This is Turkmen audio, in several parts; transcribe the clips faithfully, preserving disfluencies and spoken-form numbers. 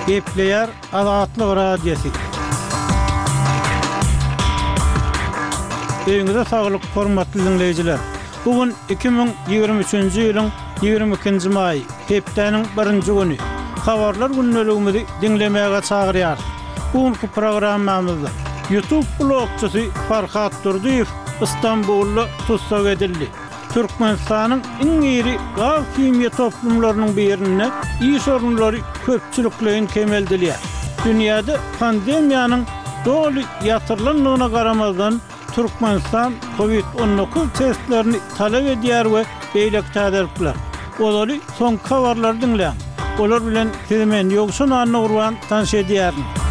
Gepleyer Azatlyk Radiosu. Öňüňizde saglyk hormatly dinleýijiler. Bugün iki bin ýigirme üçünji ýylyň ýigirme ikinji maý, hepdeniň birinji güni. Habarlar günneligimizi dinlemäge çagyrýar. Bugünkü programmamyzda YouTube blogçysy Farhat Durdiýew İstanbulda tutsak edildi. Türkmenistanyň iň iri gaw kimya toplumlarynyň birine iyi sorunlary köpçüliklerin kemeldilýär. Dünýäde pandemiýanyň doly ýatyrlanmagyna garamazdan Türkmenistan covid on dokuz testlerini talep edýär we beýlek täderipler. Olary son habarlar dinleýän. Olar bilen hemen ýogşun anny urwan tanış edýär.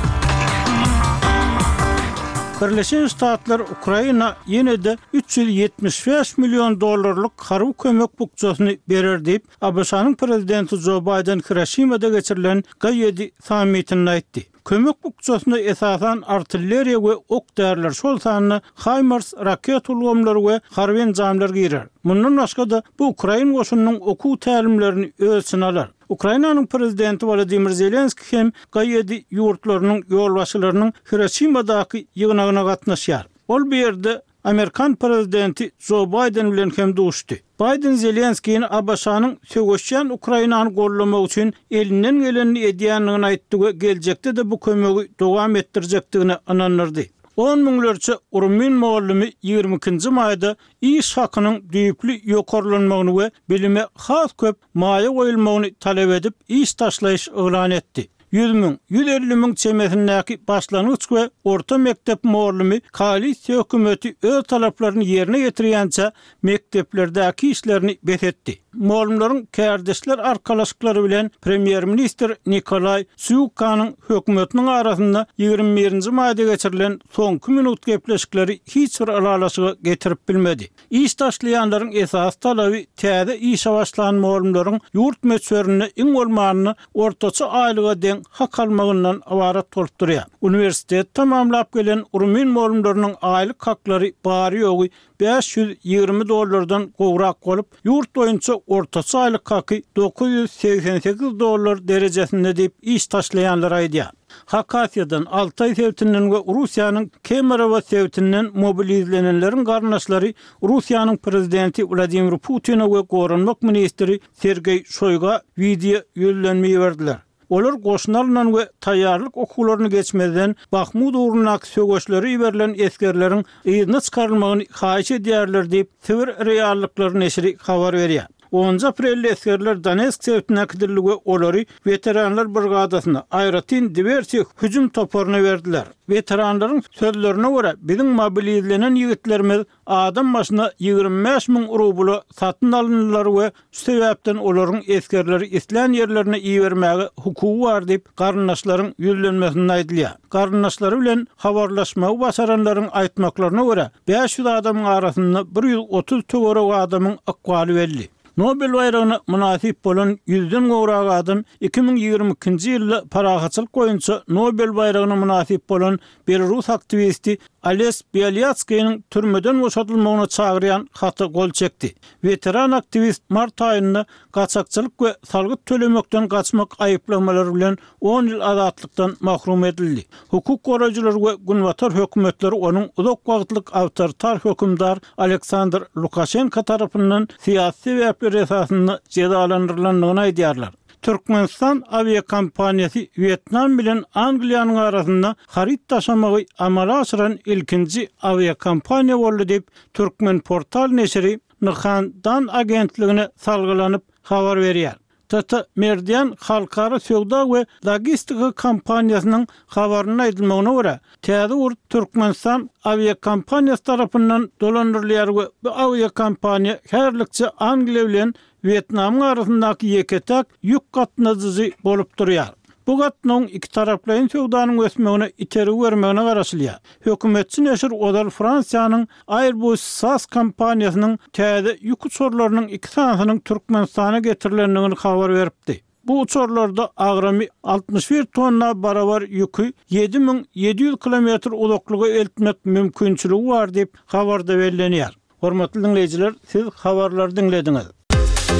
Birleşen Ştatlar Ukraina ýene-de üç yüz ýetmiş beş milyon dollarlyk harby kömek bukçasyny berer diýip A B Ş'nyň prezidenti Joe Biden Hiroşimada geçirilen G ýedi sammitinde aýtdy. Kömek bukçasyna esasan artilleriýa we ok därler şol sanyny HIMARS raket ulgamlary we harby enjamlar girer. Mundan başga da bu Ukraina goşunynyň okuw tälimlerini ölçüne alar. Ukrainanyň prezidenti Volodymyr Zelenski hem G ýedi ýurtlarynyň ýolbaşçylarynyň Hiroşimadaky ýygnagyna gatnaşýar. Ol bu ýerde Amerikan prezidenti Joe Biden bilen hem duşdy. Biden Zelenskiň A B Ş'nyň söwüşýän Ukrainany gollamak üçin elinden geleni edýänligini aýtdy we geljekde de bu kömegi dowam etdirjekdigini ananyrdy. on miňlerçe Urmin muallimi ýigirme ikinji maýda iş hakynyň düýpli ýokarlanmagyny we bilime has köp maýa goýulmagyny talep edip iş taşlaýyş elan etdi. yüz miň, yüz elli miň çemesindäki başlanyç we orta mektep muallimi koalisiýa hökümeti öz talaplaryny ýerine getirýänçe mekteplerdäki işlerini bethetdi. Muallimlaryň kärdeşler arkalaşyklary bilen premier minister Nikolay Syukanyň hökümetiniň arasynda ýigirme birinji maýda geçirilen soňky minut gepleşikleri hiç bir alalaşyga getirip bilmedi. İş taşlaýanlaryň esas talaby täze işe başlanan muallimlaryň ýurt meçberine iň bolmagyny ortaça aýlyga deň hak almagyndan awarat bolup durýar. Uniwersitet tamamlap gelen Urmin muallimlarynyň aýlyk haklary bary ýogy beş yüz ýigirme dollardan gowrak bolup, ýurt boýunça ortaça aýlyk haky dokuz yüz seksen sekiz dollar derejesinde diýip iş taşlaýanlar aýdýar. Hakasiýadan Altay Sewtiniň we Russiýanyň Kemerovo Sewtiniň mobilizlenenleriň garnaşlary Russiýanyň prezidenti Vladimir Putina we Gorunmak ministri Sergey Shoyga video ýölenmeyi berdiler. Olar goşnarynyň we taýýarlyk okuwlaryny geçmeden Bahmut uğrunak söwüşleri ýiberilen eskerleriň ýygyny çykarylmagyny haýyş edýärler diýip Sibir reallyklary neşri habar berýär. onuncu aprelde eskerler Donetsk sewtine kidirli we olary veteranlar brigadasyna aýratyn diversiýa hüjüm toparyny berdiler. Veteranlaryň sözlerine görä biziň mobilizlenen ýigitlerimiz adam başyna ýigirme beş miň rubla satyn alyndylar we şu sebäpden olaryň eskerleri islen ýerlerine ýibermäge hukugy bar diýip garnaşlaryň ýüzlenmesini aýdylýar. Garnaşlary bilen habarlaşmagy başaranlaryň aýtmaklaryna görä beş yüz adamyň arasynda bir yüz otuz töwerek adamyň akwaly belli. Nobel bayragyna munasip bolan yüzden gowrak adam iki bin ýigirme ikinji ýylda parahaçylyk goýunça Nobel bayragyna munasip bolan bir Rus aktivisti Ales Bialyatskyň türmeden boşatylmagyna çagyrýan haty gol çekdi. Veteran aktivist mart aýynda gaçakçylyk we salgyt tölemekden gaçmak aýyplamalary bilen on ýyl azatlykdan mahrum edildi. Hukuk goraýjylar we günwatar hökümetleri onuň uzak wagtlyk awtoritar hökümdar Aleksandr Lukashenko tarapyndan syýasy sebäpler esasynda cezalandyrylanyny aýdýarlar. Türkmenistan aviakompaniýasy Vietnam bilen Angliýanyň arasynda harit taşamagy amala aşyran ilkinji aviakompaniýa boldy diýip Türkmen portal neşri Nurhandan agentligine salgylanyp habar berýär. Tata Merdian Halkara Söwda we Logistika kompaniýasynyň habaryna aýdylmagyna görä, täze urt Türkmenistan aviakompaniýasy tarapyndan dolandyrylýar we bu aviakompaniýa herlikçe Angliýa bilen Vietnamyň arasyndaky ýeketek ýük gatnaşyjy bolup durýar. Bu gatnaşyň iki taraplaryň söwdanyň ösmegine iterig bermegine garaşylýar. Hökümetçi neşir odal Fransiýanyň Airbus S A S kompaniýasynyň täze ýük uçurlarynyň iki sanasynyň Türkmenistana getirilendigini habar beripdi. Bu uçurlarda agramy altmış bir tonna barabar ýükü yedi miň ýedi yüz kilometr uzaklyga eltmek mümkinçiligi bar diýip habarda bellenýär. Hormatly dinleyijiler, siz habarlary dinlediňiz.